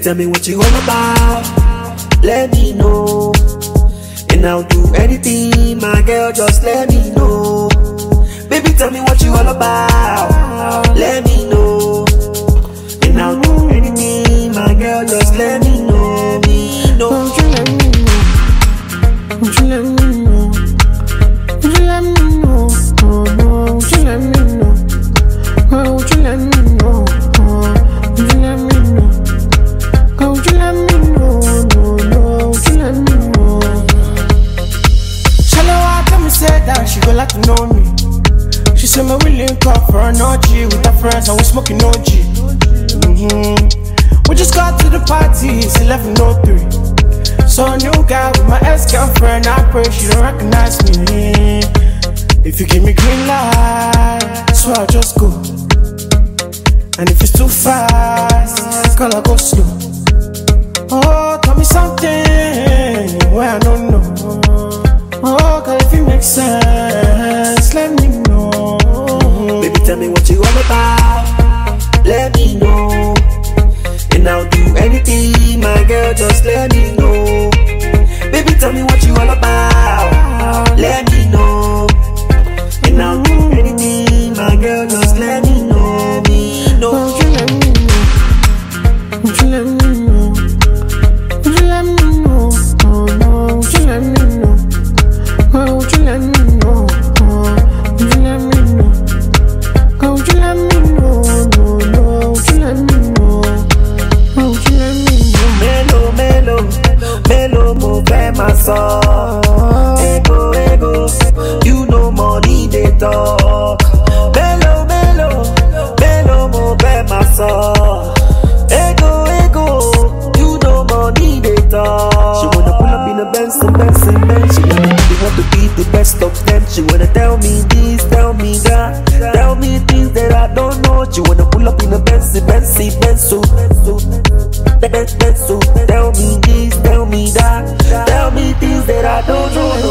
tell me what you all about. Let me know, and I'll do anything, my girl, just let me know. Baby, tell me what you all about. Let me know, and I'll do anything, my girl, just let me know. Won't you let me know? Won't you let me know? Won't you let me know? Oh no, won't you let me know? Oh, won't you let me know? Oh, won't you let me know? Oh, won't you let me know? No, no, won't you let me know? Shalawa tell me say that she go like to know me. She say me we link up for an OG with her friends and we smoking OG. We just got to the party, it's 11:03. Saw a new guy with my ex-girlfriend, I pray she don't recognize me. If you give me green light, so I'll just go. And if it's too fast, girl, I'll go slow. Oh, tell me something where I don't know. Oh, girl, if it makes sense, let me know. Baby, tell me what you all about. Let me know, and I'll do anything, my girl, just let me know. Baby, tell me what you all about. Let me know, and I'll do anything, my girl, just let me know. Won't you let me know? Won't you let me know? Won't you let me know? Oh no, won't you let me know? Oh, won't you let me know? Oh, won't you let me know? Oh, won't you let me know? No, no, won't you let me know? Oh, won't you let me know? Melo, melo, melo, mo fẹ́ máa sọ. Ego, ego, you know money dey talk. Melo, melo, melo, mo fẹ́ máa sọ. Ego, ego, you know money dey talk. She wanna pull up in a Benz and Benz and Benz. She want to be the best of them. She wanna tell me this, tell me that, tell me things that I don't know. She wanna pull up in a Benz and Benz and Benz, so. Tell me this, tell me that, tell me things that I don't know.